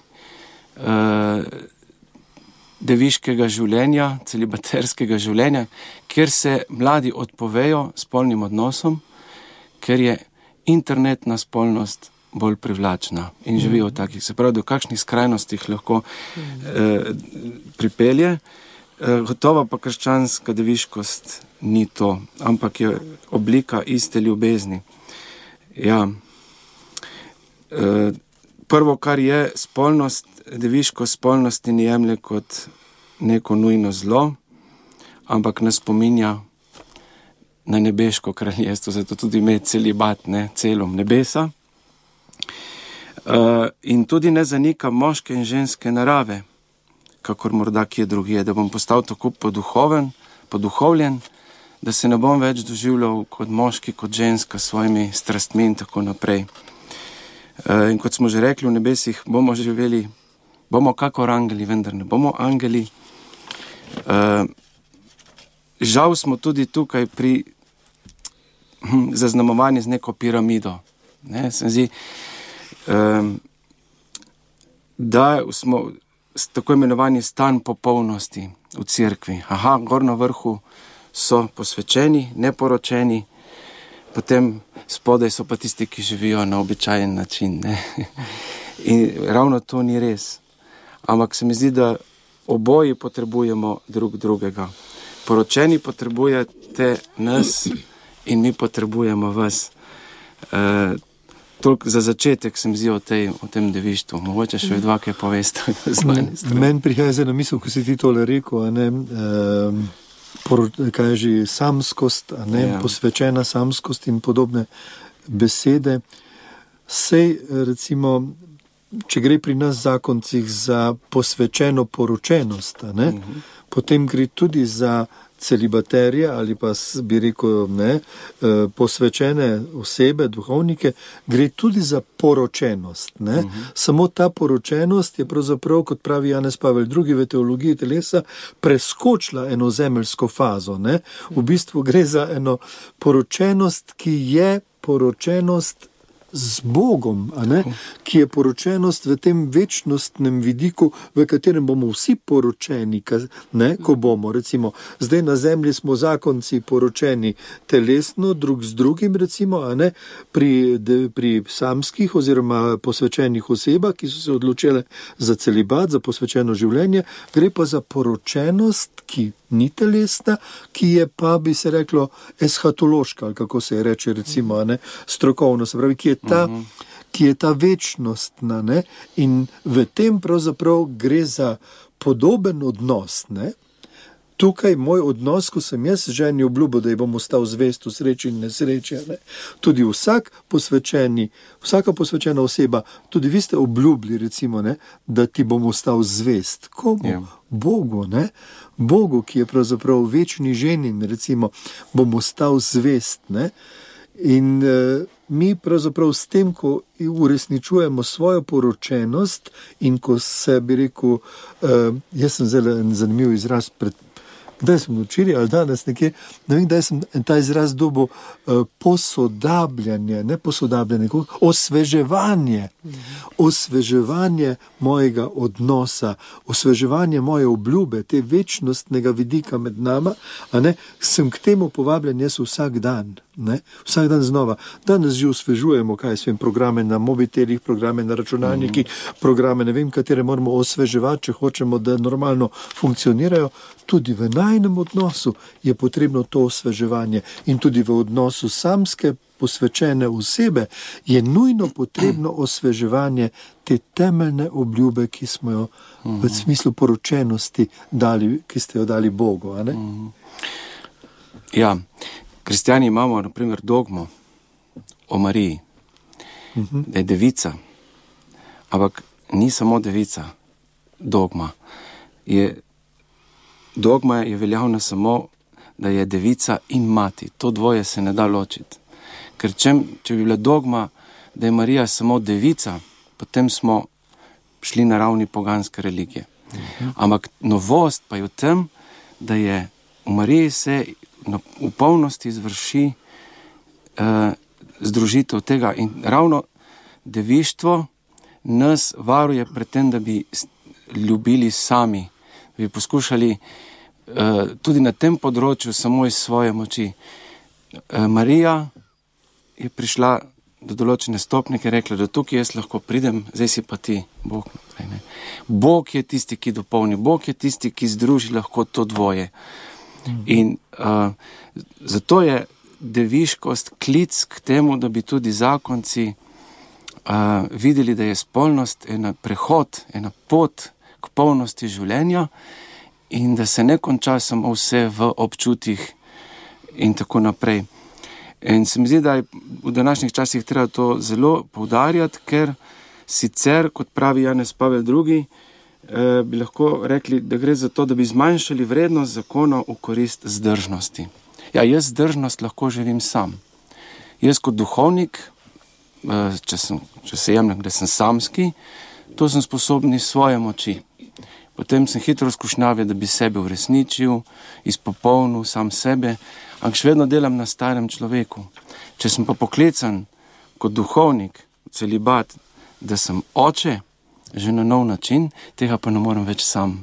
[SPEAKER 5] deviškega življenja, celibaterskega življenja, kjer se mladi odpovejo spolnim odnosom, ker je internetna spolnost bolj privlačna in živijo v takih. Se pravi, do kakšnih skrajnostih lahko pripelje. Gotova pa krščanska deviškost ni to, ampak je oblika iste ljubezni. Ja. Prvo, kar je spolnost, deviškost spolnosti ne jemlje kot neko nujno zlo, ampak nas spominja na nebeško kraljestvo, zato tudi ime celibat, ne, celom nebesa. In tudi ne zanika moške in ženske narave, kakor morda kje drugje, da bom postal tako poduhovljen, da se ne bom več doživljal kot moški, kot ženska s svojimi strastmi in tako naprej. In kot smo že rekli, v nebesih bomo živeli, bomo kakor angeli, vendar ne bomo angeli. Žal smo tudi tukaj pri zaznamovanju z neko piramido. Ne, se zdi, da smo tako imenovani stan popolnosti v cerkvi. Aha, gor na vrhu so posvečeni, neporočeni, potem spodaj so pa tisti, ki živijo na običajen način. Ne? In ravno to ni res. Ampak se mi zdi, da oboji potrebujemo drug drugega. Poročeni potrebujete nas in mi potrebujemo vas. Toliko za začetek se mi zdi o tem devištvu. Mogoče še dva, kaj poveste.
[SPEAKER 3] Meni prihaja zdaj na misel, ko si ti tole rekel, kaj je že samskost, posvečena samskost in podobne besede. Sej, recimo, če gre pri nas zakoncih za posvečeno poročenost, potem gre tudi za celibaterje ali pa bi rekel posvečene osebe, duhovnike, gre tudi za poročenost. Samo ta poročenost je pravzaprav, kot pravi Janez Pavel II v teologiji telesa, preskočila eno zemeljsko fazo. V bistvu gre za eno poročenost, ki je poročenost z Bogom, ki je poročenost v tem večnostnem vidiku, v katerem bomo vsi poročeni, ko bomo, recimo, zdaj na zemlji smo zakonci poročeni telesno, drug z drugim, recimo, pri samskih oziroma posvečenih osebah, ki so se odločile za celibat, za posvečeno življenje, gre pa za poročenost, ki ni telesna, ki je pa, bi se reklo, eschatološka, ali kako se je reče, recimo, strokovno, se pravi, ki je ta večnostna, in v tem pravzaprav gre za podoben odnos, Tukaj moj odnos, ko sem jaz ženi obljubil, da ji bom ostal zvest v sreči in nesreči, tudi vsaka posvečena oseba, tudi vi ste obljubili, recimo, da ti bom ostal zvest. Komu? Bogu, Bogu, ki je pravzaprav večni ženin, recimo, bom ostal zvest, In mi pravzaprav s tem, ko uresničujemo svojo poročenost in ko se, bi rekel, jaz sem zelo zanimiv izraz kdaj sem včeraj ali danes nekje, ne vem, kdaj sem ta izraz dobil posodabljanje, ne posodabljanje, osveževanje mojega odnosa, osveževanje moje obljube, te večnostnega vidika med nama, sem k temu povabljen jaz vsak dan. Vsak dan znova. Danes že osvežujemo, programe na mobitelih, programe na računalnikih, programe, ne vem, katere moramo osveževati, če hočemo, da normalno funkcionirajo. Tudi v najnem odnosu je potrebno to osveževanje in tudi v odnosu samske posvečene osebe je nujno potrebno osveževanje te temeljne obljube, ki smo jo v smislu poročenosti dali, ki ste jo dali Bogu.
[SPEAKER 5] Ja, kristjani imamo, na primer, dogmo o Mariji, da je devica, ampak ni samo devica, dogma je veljavna samo, da je devica in mati. To dvoje se ne da ločiti. Ker če bi bila dogma, da je Marija samo devica, potem smo šli na ravni poganske religije. Ampak novost pa je v tem, da je v Mariji se v polnosti izvrši združitev tega in ravno devištvo nas varuje pred tem, da bi ljubili sami, bi poskušali tudi na tem področju samo iz svoje moči. Marija je prišla do določene stopnje, ki je rekla, da tukaj jaz lahko pridem, zdaj si pa ti Bog. Bog je tisti, ki dopolni, Bog je tisti, ki združi lahko to dvoje. In zato je deviškost klic k temu, da bi tudi zakonci videli, da je spolnost ena prehod, ena pot k polnosti življenja in da se ne konča samo vse v občutih in tako naprej. In se mi zdi, da je v današnjih časih treba to zelo poudarjati, ker sicer, kot pravi Janez Pavel II, bi lahko rekli, da gre za to, da bi zmanjšali vrednost zakona v korist zdržnosti. Ja, jaz zdržnost lahko živim sam. Jaz kot duhovnik, če se jemljem, da sem samski, to sem sposobni svoje moči. Potem sem hitro skušnjavil, da bi sebe uresničil, izpopolnil sam sebe, ampak še vedno delam na starem človeku. Če sem pa poklican kot duhovnik, celibat, da sem oče, že na nov način, tega pa ne morem več sam.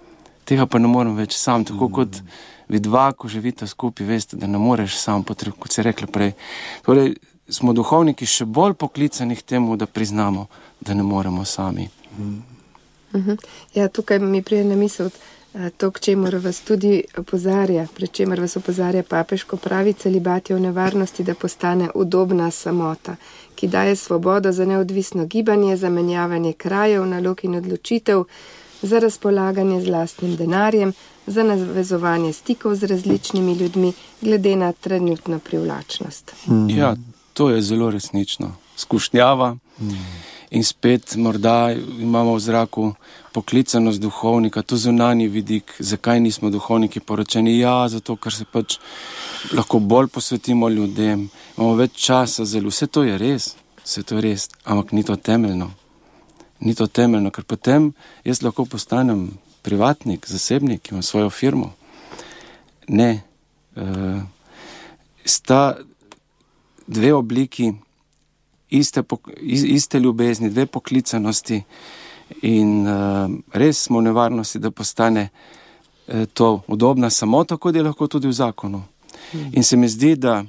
[SPEAKER 5] Tako kot vi dva, ko živite skupaj, veste, da ne moreš sam, kot se rekla prej. Torej, smo duhovniki še bolj poklicani k temu, da priznamo, da ne moremo sami.
[SPEAKER 2] Ja, tukaj mi prije na misel to, k čemur vas tudi opozarja, pred čemer vas opozarja papež, ko pravi, celibat je v nevarnosti, da postane udobna samota, ki daje svobodo za neodvisno gibanje, za menjavanje krajev, nalog in odločitev, za razpolaganje z lastnim denarjem, za navezovanje stikov z različnimi ljudmi, glede na trenutno privlačnost.
[SPEAKER 5] Ja, to je zelo resnično. Skušnjava. In spet morda imamo v zraku poklicanost duhovnika, to zunanji vidik, zakaj nismo duhovniki poročeni. Ja, zato, ker se pač lahko bolj posvetimo ljudem, imamo več časa za vse to je res, ampak ni to temeljno. Ni to temeljno, ker potem jaz lahko postanem privatnik, zasebnik, imam svojo firmo. Ne, sta dve obliki iste ljubezni, dve poklicanosti in res smo v nevarnosti, da postane to udobna samota, kot je lahko tudi v zakonu. In se mi zdi, da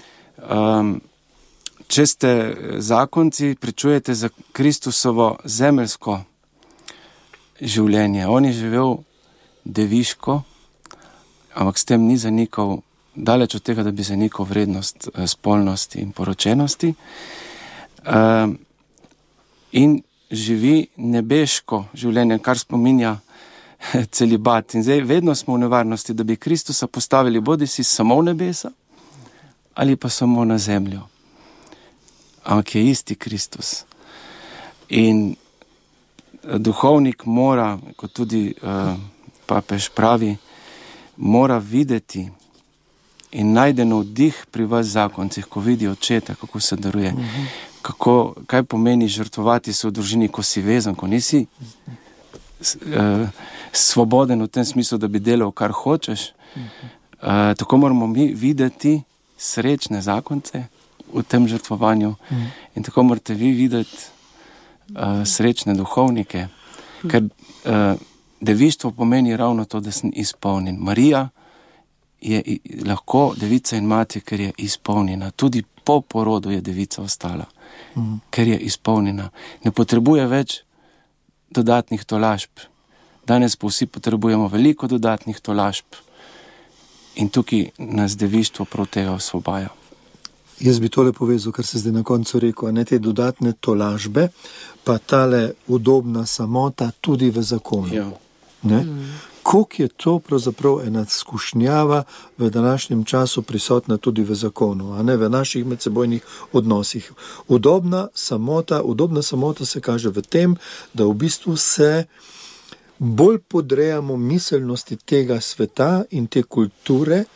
[SPEAKER 5] če ste zakonci, pričujete za Kristusovo zemeljsko življenje. On je živel deviško, ampak s tem ni zanikal, daleč od tega, da bi zanikal vrednost spolnosti in poročenosti. In živi nebeško življenje, kar spominja celibat. In zdaj vedno smo v nevarnosti, da bi Kristusa postavili bodisi samo v nebesa ali pa samo na zemljo. Ampak je isti Kristus. In duhovnik mora, kot tudi papež pravi, mora videti in najde navdih pri vas zakoncih, ko vidi očeta, kako se daruje, kaj pomeni žrtvovati se v družini, ko si vezan, ko nisi svoboden v tem smislu, da bi delal, kar hočeš. Tako moramo mi videti srečne zakonce v tem žrtvovanju in tako morate vi videti srečne duhovnike, ker devištvo pomeni ravno to, da sem izpolnjen. Marija je lahko devica in mati, ker je izpolnjena. Tudi po porodu je devica ostala, ker je izpolnjena. Ne potrebuje več dodatnih tolažb. Danes pa vsi potrebujemo veliko dodatnih tolažb in tukaj nas devištvo prav tega osvobaja.
[SPEAKER 3] Jaz bi tole povezal, kar se zdaj na koncu rekel, ne te dodatne tolažbe, pa tale udobna samota tudi v zakonu.
[SPEAKER 5] Ja.
[SPEAKER 3] Koliko je to pravzaprav ena skušnjava v današnjem času prisotna tudi v zakonu, a ne v naših medsebojnih odnosih. Udobna samota se kaže v tem, da v bistvu se bolj podrejamo miselnosti tega sveta in te kulture,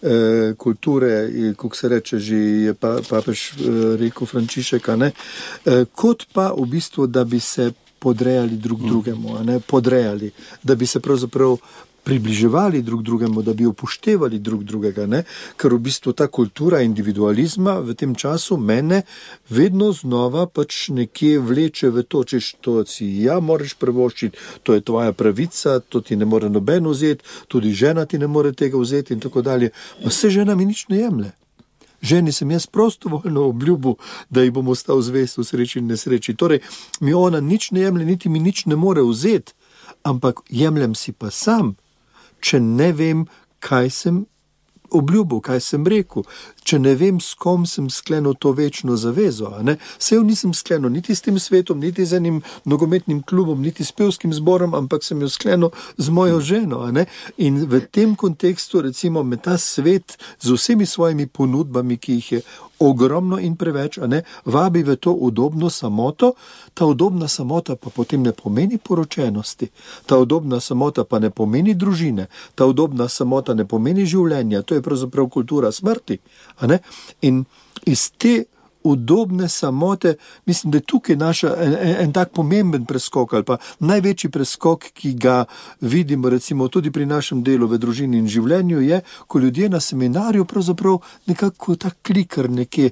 [SPEAKER 3] kako se reče, že je papež rekel Frančišek, kot pa v bistvu, da bi se podrejali drug drugemu, podrejali, da bi se pravzaprav približevali drug drugemu, da bi upoštevali drug drugega, ker v bistvu ta kultura individualizma v tem času mene vedno znova pač nekje vleče v to, češ to si moraš privoščiti, to je tvoja pravica, to ti ne more noben vzeti, tudi žena ti ne more tega vzeti in tako dalje. Pa se žena mi nič ne jemlje. Ženi sem jaz prostovoljno obljubil, da ji bom ostal zvest v sreči in nesreči. Torej, mi ona nič ne jemlje, niti mi nič ne more vzeti, ampak jemljem si pa sam, če ne vem, kaj sem obljubil, kaj sem rekel, če ne vem, s kom sem sklenil to večno zavezo. Saj nisem sklenil niti s tem svetom, niti z enim nogometnim klubom, niti s pevskim zborom, ampak sem jo sklenil z mojo ženo. In v tem kontekstu, recimo, me ta svet z vsemi svojimi ponudbami, ki jih je ogromno in preveč, vabi v to udobno samoto. Ta udobna samota pa potem ne pomeni poročenosti, ta udobna samota pa ne pomeni družine, ta udobna samota ne pomeni življenja, to je pravzaprav kultura smrti. In iz te udobne samote, mislim, da je tukaj en tak pomemben preskok ali pa največji preskok, ki ga vidimo recimo tudi pri našem delu v družini in življenju, je, ko ljudje na seminarju pravzaprav nekako tak klikar nekje,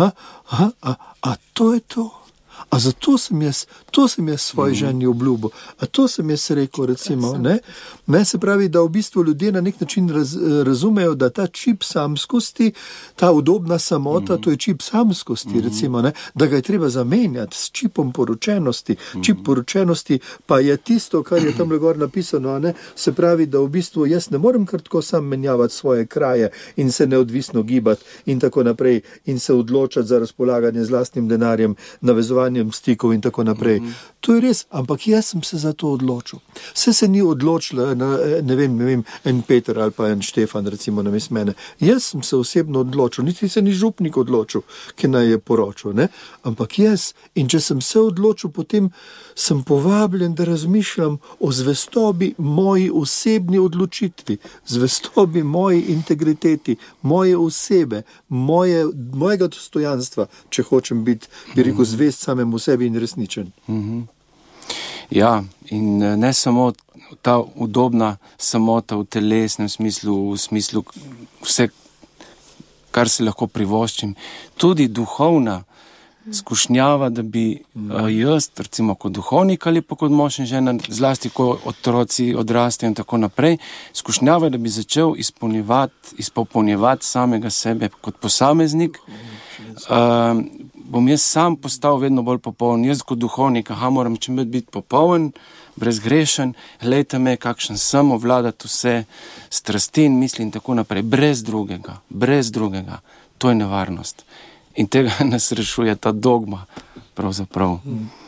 [SPEAKER 3] a to je to? A zato sem jaz svoj ženi obljubil, a to sem jaz rekel, recimo, ne, se pravi, da v bistvu ljudje na nek način razumejo, da ta čip samskosti, ta udobna samota, to je čip samskosti, recimo, da ga je treba zamenjati s čipom poročenosti. Čip poročenosti pa je tisto, kar je tam gor napisano, se pravi, da v bistvu jaz ne morem kar tako sam menjavati svoje kraje in se neodvisno gibati in tako naprej in se odločati za razpolaganje z lastnim denarjem, navezovanje navezovanjem stikov in tako naprej. To je res, ampak jaz sem se za to odločil. Se ni odločila, ne vem, en Peter ali pa en Štefan, recimo, namesto mene. Jaz sem se osebno odločil, niti se ni župnik odločil, ki naj je poročil, ne? Ampak jaz, in če sem se odločil, potem sem povabljen, da razmišljam o zvestobi moji osebni odločitvi, zvestobi moji integriteti, moje osebe, mojega dostojanstva, če hočem biti, bi rekel, zvest samemu sebi in resničen.
[SPEAKER 5] Ja, in ne samo ta udobna samota v telesnem smislu, v smislu vse, kar se lahko privoščim, tudi duhovna skušnjava, da bi jaz, recimo kot duhovnik ali pa kot mož in žena, zlasti ko otroci odrastejo in tako naprej, skušnjava, da bi začel izpopolnjevati samega sebe kot posameznik, bom jaz sam postal vedno bolj popoln. Jaz kot duhovnik, moram čim biti popoln, brezgrešen, glejte me, kakšen sem, ovladati vse strasti in misli in tako naprej, brez drugega. To je nevarnost. In tega nas rešuje ta dogma, pravzaprav.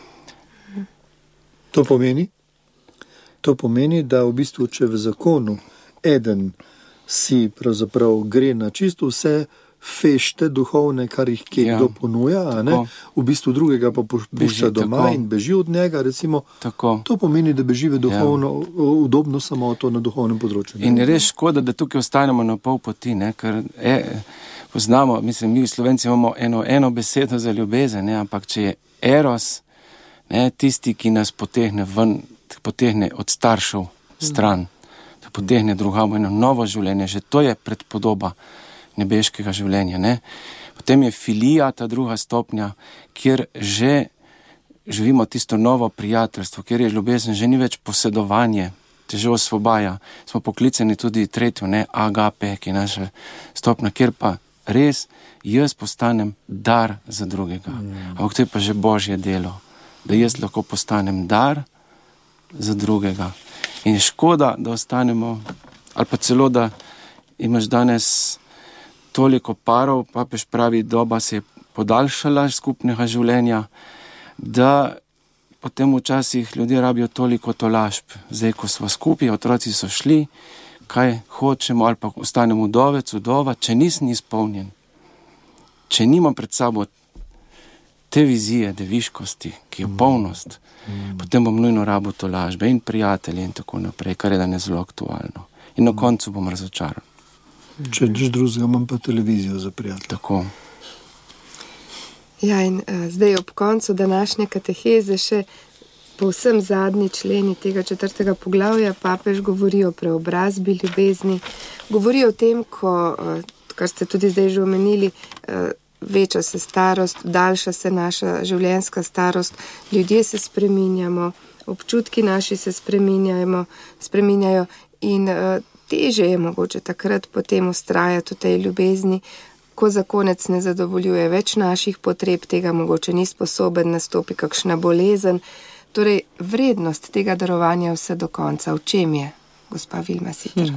[SPEAKER 3] To pomeni, da v bistvu, če v zakonu eden si pravzaprav gre na čisto vse fešte duhovne, kar jih kdo ponuja, a ne? V bistvu drugega pa pušča doma in beži od njega, recimo, to pomeni, da beži v duhovno, udobno samoto na duhovnem področju.
[SPEAKER 5] In je res škoda, da tukaj ostanemo na pol poti, ne? Ker poznamo, mislim, mi Slovenci imamo eno besedo za ljubezen, ne? Ampak če je eros, ne, tisti, ki nas potegne od staršev stran, da potegne drugamo eno novo življenje, že to je predpodoba nebeškega življenja, ne. Potem je filija, ta druga stopnja, kjer že živimo tisto novo prijateljstvo, kjer je ljubezen že ni več posedovanje, te že osvobaja. Smo poklicani tudi tretjo, ne, agape, ki je naša stopnja, kjer pa res jaz postanem dar za drugega. Ampak to je pa že Božje delo, da jaz lahko postanem dar za drugega. In je škoda, da ostanemo, ali pa celo, da imaš danes toliko parov, papež pravi, doba se je podaljšala skupnega življenja, da potem včasih ljudje rabijo toliko tolažb. Zdaj, ko smo skupaj, otroci so šli, kaj hočemo, ali pa ostanemo vdovec, vdova, če nisem izpolnjen, če nimam pred sabo te vizije, deviškosti, ki je polnost, potem bom nujno rabil tolažbe in prijatelje in tako naprej, kar je danes zelo aktualno. In na koncu bom razočaran.
[SPEAKER 3] Če nič drugega, imam pa televizijo za prijatelj.
[SPEAKER 5] Tako.
[SPEAKER 2] Ja, in zdaj ob koncu današnje kateheze še povsem zadnji členi tega 4. poglavja papež govori o preobrazbi ljubezni, govori o tem, kar ste tudi zdaj že omenili, veča se starost, daljša se naša življenjska starost, ljudje se spreminjamo, občutki naši se spreminjajo in teže je mogoče takrat potem ustrajati v tej ljubezni, ko za konec ne zadovoljuje več naših potreb, tega mogoče ni sposoben, nastopi kakšna bolezen. Torej, vrednost tega darovanja vse do konca, v čem je, gospa Vilma Siter?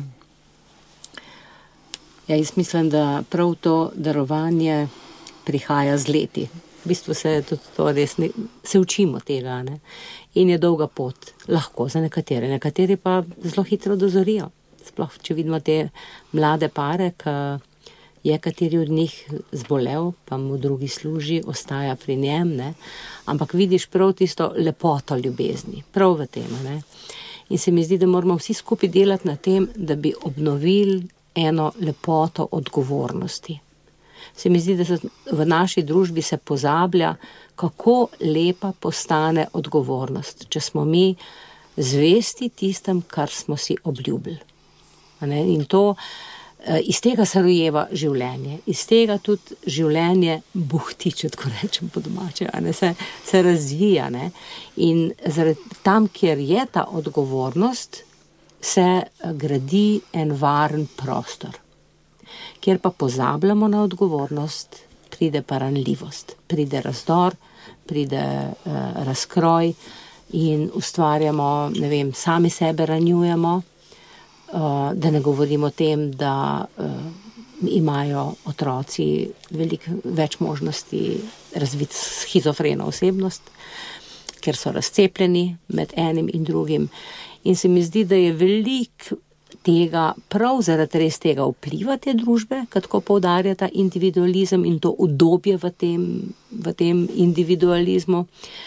[SPEAKER 4] Ja, jaz mislim, da prav to darovanje prihaja z leti. V bistvu se tudi to res se učimo tega, ne? In je dolga pot, lahko za nekateri pa zelo hitro dozorijo. Sploh, če vidimo te mlade pare, ki je kateri od njih zbolel, pa mu drugi služi, ostaja pri njem, ne? Ampak vidiš prav tisto lepoto ljubezni, prav v tem, ne? In se mi zdi, da moramo vsi skupaj delati na tem, da bi obnovili eno lepoto odgovornosti. Se mi zdi, da v naši družbi se pozablja, kako lepa postane odgovornost, če smo mi zvesti tistem, kar smo si obljubili. In to, iz tega se rojeva življenje, iz tega tudi življenje buhti, če tako rečem po domače, se razvija. Ne? In tam, kjer je ta odgovornost, se gradi en varen prostor. Kjer pa pozabljamo na odgovornost, pride pa ranljivost, pride razdor, pride razkroj in ustvarjamo, sami sebe ranjujemo. Da ne govorimo o tem, da imajo otroci veliko več možnosti razviti shizofreno osebnost, ker so razcepljeni med enim in drugim. In se mi zdi, da je veliko tega, prav zaradi res tega vpliva te družbe, kako poudarja ta individualizem in to udobje v tem individualizmu.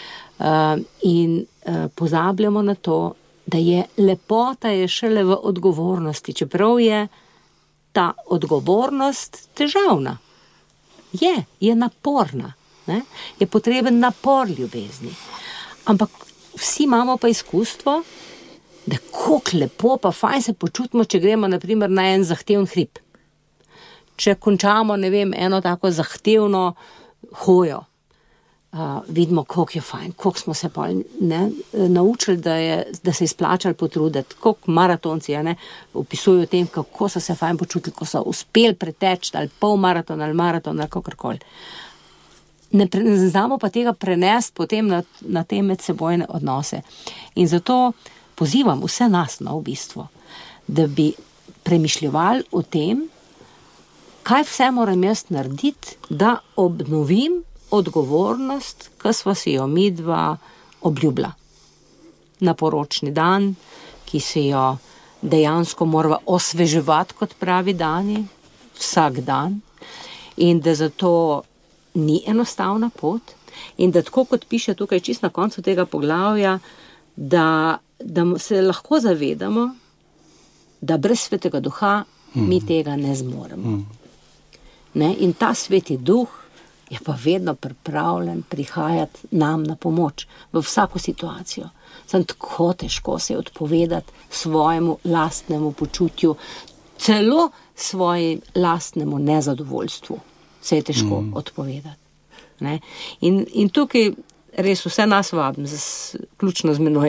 [SPEAKER 4] In pozabljamo na to, da je lepota je šele v odgovornosti, čeprav je ta odgovornost težavna. Je naporna, ne? Je potreben napor ljubezni. Ampak vsi imamo pa izkustvo, da koliko lepo pa fajn se počutimo, če gremo na primer na en zahteven hrib. Če končamo, ne vem, eno tako zahtevno hojo, vidimo, koliko je fajn, koliko smo se pa naučili, da se izplačali potruditi, koliko maratonci opisujo o tem, kako so se fajn počutili, ko so uspeli preteči ali pol maraton ali kakorkoli. Ne znamo pa tega prenesti potem na te medsebojne odnose. In zato pozivam vse nas v bistvu, da bi premišljevali o tem, kaj vse moram jaz narediti, da obnovim odgovornost, ki sva si jo midva obljubila. Na poročni dan, ki si jo dejansko morava osveževati, kot pravi Dani, vsak dan, in da zato ni enostavna pot, in da tako kot piše tukaj čist na koncu tega poglavja, da se lahko zavedamo, da brez Svetega Duha mi tega ne zmoremo. Ne? In ta Sveti Duh je pa vedno pripravljen prihajati nam na pomoč v vsako situacijo. Sem tako težko se odpovedati svojemu lastnemu počutju, celo svojemu lastnemu nezadovoljstvu se je težko odpovedati. Ne? In tukaj res vse nas vabim, ključno z menoj,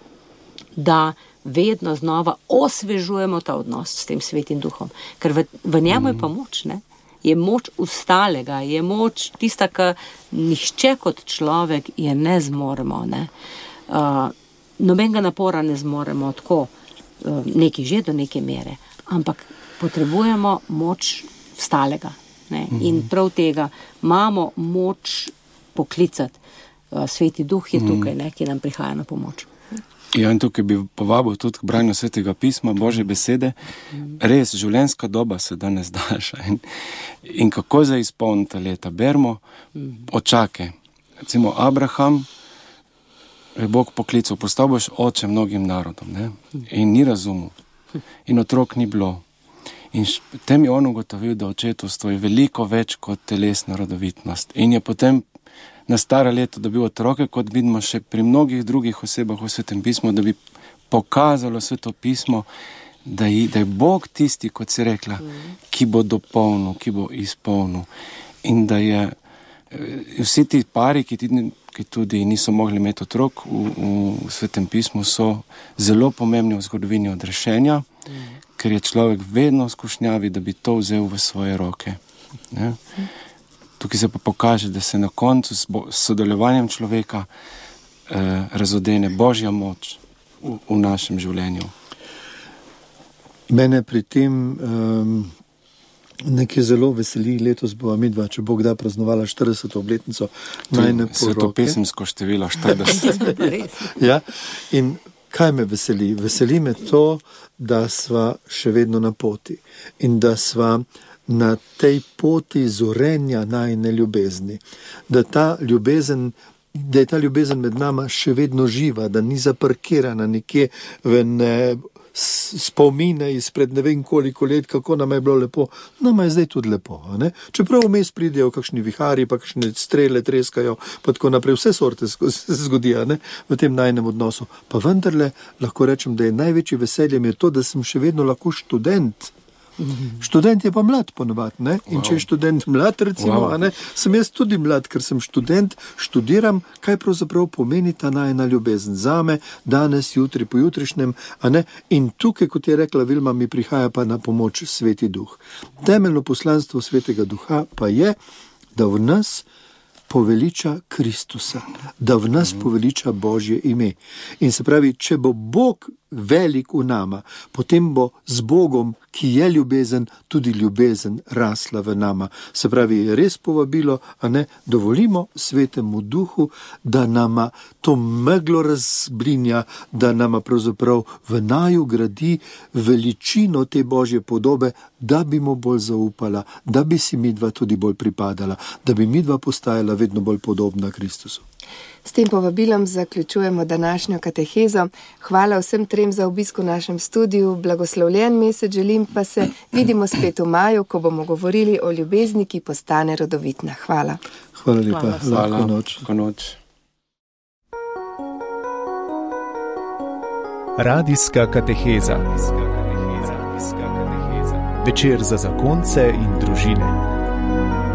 [SPEAKER 4] da vedno znova osvežujemo ta odnos s tem Svetim Duhom, ker v njemu je pa moč, ne? Je moč ustalega, je moč tista, ki nihče kot človek je ne zmoremo, ne? Nobenega napora ne zmoremo tako, nekaj že do neke mere, ampak potrebujemo moč stalega, ne? In prav tega imamo moč poklicati. Sveti Duh je tukaj, ne, ki nam prihaja na pomoč.
[SPEAKER 5] Ja, in tukaj bi povabil tudi k branju Svetega pisma, Božje besede. Res, življenjska doba se danes daljša. In kako zdaj izpolniti leta? Bermo očake. Recimo Abraham je Bog poklical, postal boš oče mnogim narodom, ne? In ni razumel. In otrok ni bilo. In potem je on ugotovil, da očetovstvo je veliko več kot telesna rodovitnost. In je potem na stara leta dobil otroke, kot vidimo še pri mnogih drugih osebah v Svetem pismu, da bi pokazalo Sveto pismo, da je Bog tisti, kot si rekla, ki bo dopolnil, ki bo izpolnil. In da je vsi ti pari, ki tudi niso mogli imeti otrok v Svetem pismu, so zelo pomembni v zgodovini odrešenja, ker je človek vedno v skušnjavi, da bi to vzel v svoje roke. Ne? Tukaj se pa pokaže, da se na koncu s sodelovanjem človeka razodene Božja moč v našem življenju.
[SPEAKER 3] Mene pri tem nekaj zelo veseli, letos bova midva, če Bog da, praznovala 40. obletnico najine poroke.
[SPEAKER 5] Svetopesemsko število 40.
[SPEAKER 3] Ja, in kaj me veseli? Veseli me to, da sva še vedno na poti in da sva na tej poti zorenja najine ljubezni. Da je ta ljubezen med nama še vedno živa, da ni zaparkirana nekje v spomine izpred ne vem koliko let, kako nam je bilo lepo. Nama je zdaj tudi lepo, ne? Čeprav vmes pridejo kakšni vihari, pa kakšne strele treskajo, pa tako naprej, vse sorte se zgodijo, ne? V tem najinem odnosu. Pa vendarle lahko rečem, da je največji veseljem je to, da sem še vedno lahko študent. Študent je pa mlad ponovadi, ne? In če je študent mlad, recimo, ne, sem jaz tudi mlad, ker sem študent, študiram, kaj pravzaprav pomeni ta najina ljubezen zame, danes, jutri, pojutrišnjem, a ne? In tukaj, kot je rekla Vilma, mi prihaja pa na pomoč Sveti Duh. Temeljno poslanstvo Svetega Duha pa je, da v nas poveliča Kristusa, da v nas poveliča Božje ime. In se pravi, če bo Bog velik v nama, potem bo z Bogom, ki je ljubezen, tudi ljubezen rasla v nama. Se pravi, je res povabilo, a ne, dovolimo Svetemu Duhu, da nama to meglo razblinja, da nama pravzaprav v naju gradi veličino te Božje podobe, da bi mu bolj zaupala, da bi si midva tudi bolj pripadala, da bi midva postajala vedno bolj podobna Kristusu.
[SPEAKER 2] S tem povabilom zaključujemo današnjo katehezo. Hvala vsem trem za obisk v našem studiu, blagoslovljen mesec želim, pa se vidimo spet v maju, ko bomo govorili o ljubezni, ki postane rodovitna. Hvala.
[SPEAKER 3] Hvala lepa. Lahko noč.
[SPEAKER 5] Lahko noč.
[SPEAKER 1] Radijska kateheza. Večer za zakonce in družine.